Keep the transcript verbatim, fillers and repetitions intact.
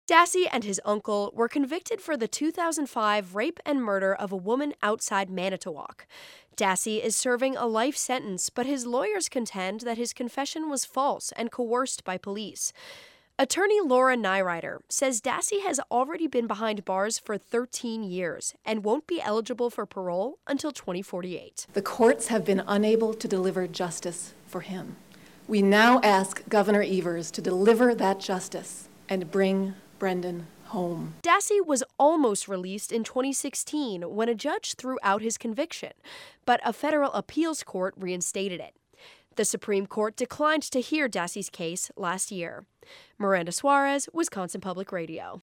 Dassey and his uncle were convicted for the two thousand five rape and murder of a woman outside Manitowoc. Dassey is serving a life sentence, but his lawyers contend that his confession was false and coerced by police. Attorney Laura Nyrider says Dassey has already been behind bars for thirteen years and won't be eligible for parole until twenty forty-eight. The courts have been unable to deliver justice for him. We now ask Governor Evers to deliver that justice and bring Brendan home. Dassey was almost released in twenty sixteen when a judge threw out his conviction, but a federal appeals court reinstated it. The Supreme Court declined to hear Dassey's case last year. Miranda Suarez, Wisconsin Public Radio.